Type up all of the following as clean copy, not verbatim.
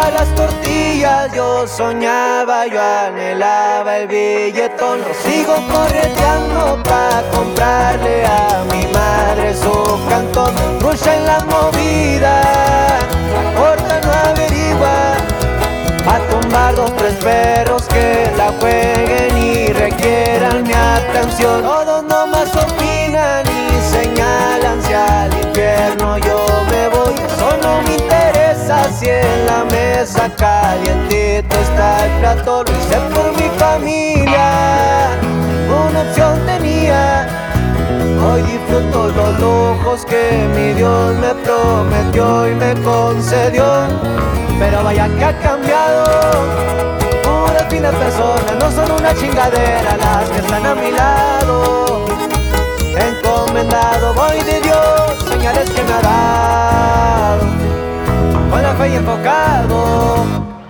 pa' las tortillas, yo soñaba, yo anhelaba el billetón. Lo sigo correteando pa' comprarle a mi madre su cantón. Rucha en la movida, ahorita no averigua, a tumbar 2, 3 perros que la jueguen y requieran mi atención. Todos nomás opinan y señalan hacia el infierno yo me voy. Eso no me interesa si en la mesa calientito está el plato. Lo hice por mi familia, una opción tenía. Hoy disfruto los lujos que mi Dios me prometió y me concedió. Pero vaya que ha cambiado, puras finas personas, no son una chingadera las que están a mi lado. Encomendado voy de Dios, señales que me ha dado, con la fe y enfocado.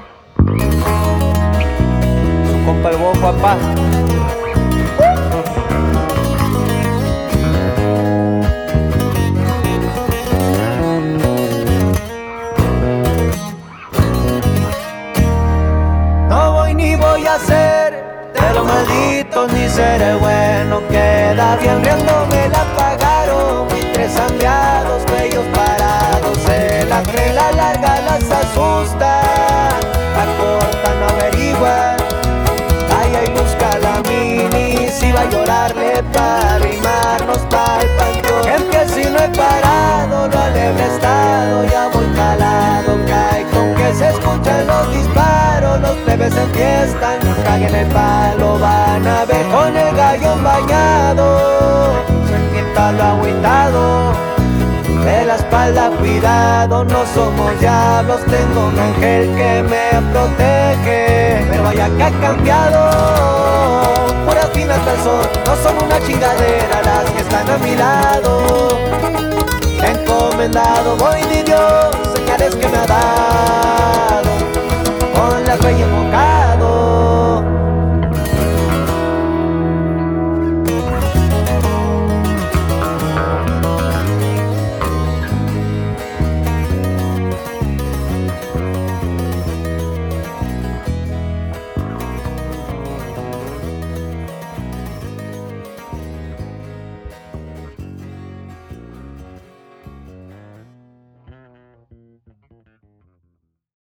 Su compa el bojo, papá. Ni voy a ser de los malditos, ni seré bueno. Queda bien riéndome, la pagaron 3 hambriados, bellos parados. Se la creen, la larga las asusta, la corta no averigua. Ay, ay, busca la mini, si va a llorarle para arrimarnos pa'l panteón. Es que si no he parado, lo alegre estado, ya voy calado. Cae con que se escuchan los disparos, los plebes se enfiestan, caguen el palo, van a ver con el gallo bañado. Se quita lo agüitado, de la espalda cuidado, no somos diablos, tengo un ángel que me protege. Pero vaya que ha cambiado, puras finas personas, no son una chingadera las que están a mi lado. Encomendado voy de Dios, señales que me ha dado.